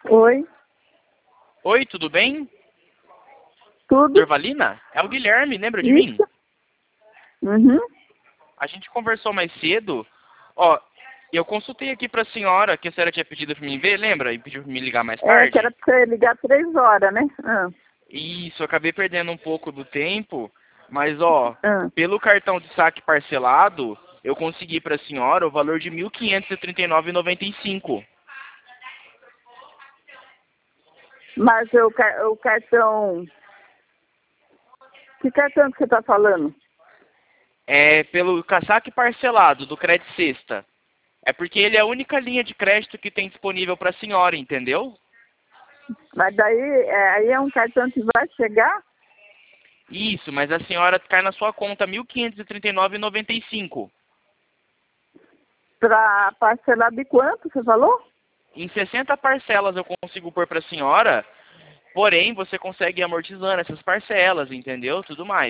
Oi, Oi, tudo bem? tudo? Dorvalina? É o Guilherme, lembra de mim? Isso? Uhum. A gente conversou mais cedo. Ó, eu consultei aqui pra senhora, que a senhora tinha pedido pra mim ver, lembra? E pediu pra me ligar mais É, que era tarde. pra você ligar 3 horas, né? Isso, eu acabei perdendo um pouco do tempo, mas ó, Ah. pelo cartão de saque parcelado, eu consegui pra senhora o valor de R$ 1.539,95. Mas o cartão... Que cartão que você tá falando? É pelo saque parcelado do Credit Sexta. É porque ele é a única linha de crédito que tem disponível pra senhora, entendeu? Mas daí aí é um cartão que vai chegar Isso, mas a senhora cai na sua conta R$ 1.539,95. para parcelar de quanto, você falou? Em 60 parcelas eu consigo pôr para a senhora, porém você consegue ir amortizando essas parcelas, entendeu? Tudo mais.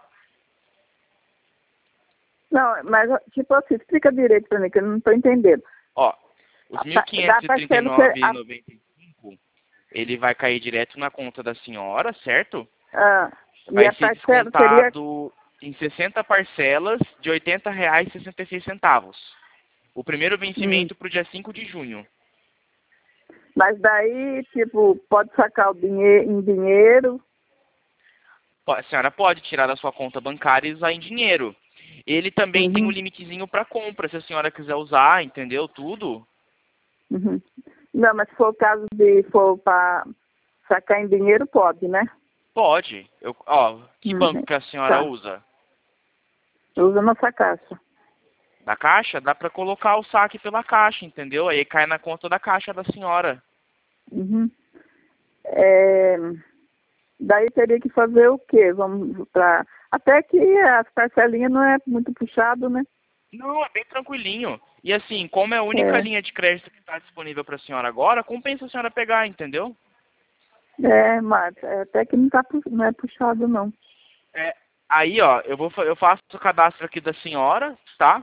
Não, mas tipo assim, explica direito para mim, que eu não tô entendendo. Ó, os Da parcela, você, 1.539,95, ele vai cair direto na conta da senhora, certo? e Vai a ser parcela seria... descontado em 60 parcelas de R$ 80,66. O primeiro Hum. vencimento para o dia 5 de junho. Mas daí, tipo, pode sacar o dinheiro em dinheiro. A senhora pode tirar da sua conta bancária e usar em dinheiro. Ele também tem um Uhum. limitezinho para compra, se a senhora quiser usar, entendeu? Tudo. Uhum. Não, mas se for o caso de for para sacar em dinheiro, pode, né? Pode. Ó, que banco Uhum. que a senhora Tá. usa? Usa nossa caixa. Da caixa? Dá para colocar o saque pela caixa, entendeu? Aí cai na conta da caixa da senhora. Uhum. É, daí teria que fazer o quê? Vamos para... Até que as parcelinhas não é muito puxado, né? Não, é bem tranquilinho. E assim, como é a única É, linha de crédito que está disponível para a senhora agora, compensa a senhora pegar, entendeu? mas até que não, não é puxado, não. É, aí, ó, eu faço o cadastro aqui da senhora, tá?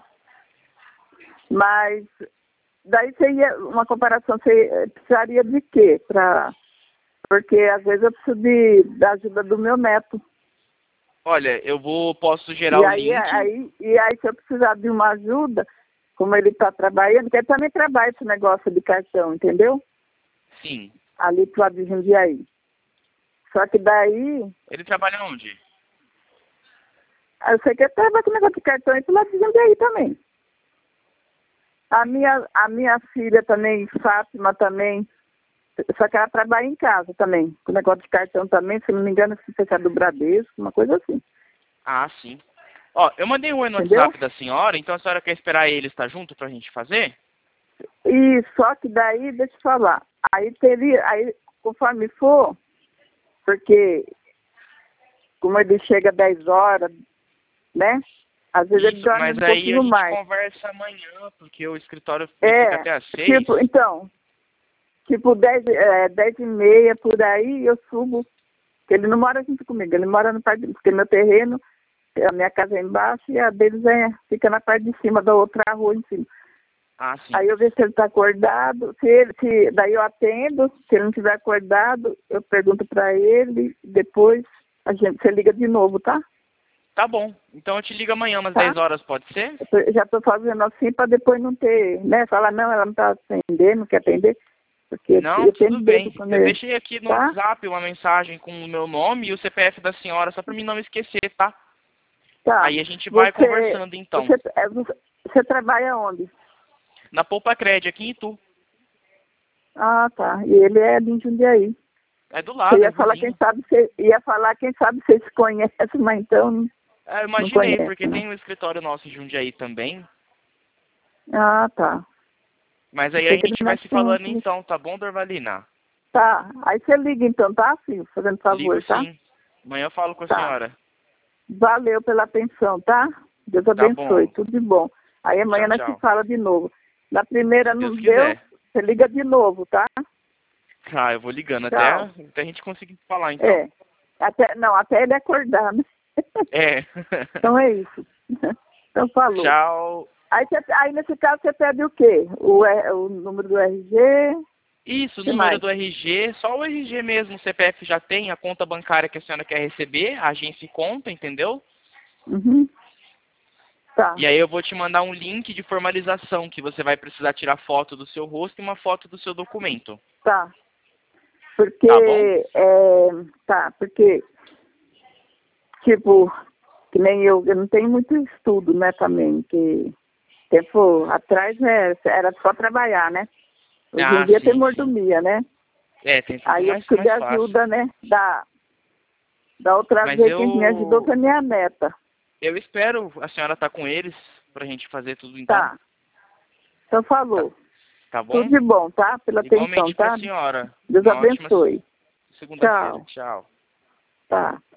Mas daí seria uma comparação, você precisaria de quê? Porque às vezes eu preciso da ajuda do meu neto. Olha, posso gerar E o aí, link. se eu precisar de uma ajuda, como ele está trabalhando, porque ele também trabalha esse negócio de cartão, entendeu? Sim. Ali pro lado de Jundiaí. Só que daí, Ele trabalha onde? eu sei que ele trabalha com negócio de cartão aí pro lado de Jundiaí também. A minha filha também, Fátima também, só que ela trabalha em casa também, com negócio de cartão também, se não me engano, se você é do Bradesco, uma coisa assim, Ah, sim. Ó, eu mandei um oi no entendeu? WhatsApp da senhora, então a senhora quer esperar ele estar junto pra gente fazer? E só que daí, deixa eu falar, aí conforme for, porque como ele chega às 10 horas, né? Às vezes ele Isso, dorme mas um aí a pouquinho gente mais. conversa amanhã, porque o escritório ele fica É, até às 6. tipo, então, tipo 10h30 por aí eu subo, porque ele não mora junto comigo, ele mora no parte, porque meu terreno, a minha casa é embaixo e a deles fica na parte de cima da outra rua em cima. Ah, sim. Aí eu vejo se ele está acordado, daí eu atendo, se ele não estiver acordado, eu pergunto para ele, depois você liga de novo, tá? Tá bom. Então eu te ligo amanhã umas Tá? 10 horas, pode ser? Já estou fazendo assim para depois não ter, né? Falar, não, ela não está atendendo, não quer atender, porque Não, eu tudo sempre deixo bem. quando Eu ele, deixei aqui no tá? WhatsApp uma mensagem com o meu nome e o CPF da senhora, só pra mim não esquecer, tá? Tá. Aí a gente vai Você, conversando então. você trabalha onde? Na Poupa Cred, aqui em Itu. Ah, tá. E ele é de Jundiaí. É do Você lado, é ia falar, quem vizinho. sabe, vocês se conhecem, mas então É, eu não imaginei, conhece, porque né? tem um escritório nosso em Jundiaí também. Ah, tá. Mas Eu aí a sei que ele gente vai mexe se com... falando então, tá bom, Dorvalina? Tá. Aí você liga então, tá, filho? Fazendo Ligo favor, tá? sim. Amanhã eu falo com a Tá. senhora. Valeu pela atenção, tá? Deus Tá abençoe. bom. Tudo de bom. Aí amanhã Tchau, nós se tchau. fala de novo. Na primeira Se Deus não deu, quiser. você liga de novo, tá? Ah, eu vou ligando Tchau. até a gente conseguir falar então. É. Até ele acordar, né? É. Então é isso. Então falou. Tchau. Aí nesse caso você pede o quê? O número do RG? Isso, o Que número mais? do RG, só o RG mesmo, o CPF já tem, a conta bancária que a senhora quer receber, a agência e conta, entendeu? Uhum. Tá, E aí eu vou te mandar um link de formalização, que você vai precisar tirar foto do seu rosto e uma foto do seu documento. tá. Porque, Tá bom? porque, tipo, que nem eu não tenho muito estudo, né, também, que tempo atrás era só trabalhar, né? Hoje em Ah, dia tem sim, sim. mordomia, né? É, tem tudo Aí eu mais, preciso de mais fácil. ajuda, né? Da outra Mas vez quem me ajudou eu foi minha neta. espero a senhora estar com eles pra gente fazer tudo então. Tá, então Tá, falou. tá Tudo bom? de bom, tá? Pela atenção, Igualmente pra tá? senhora. Deus Uma ótima abençoe. segunda-feira. Tchau. Tchau. Tá.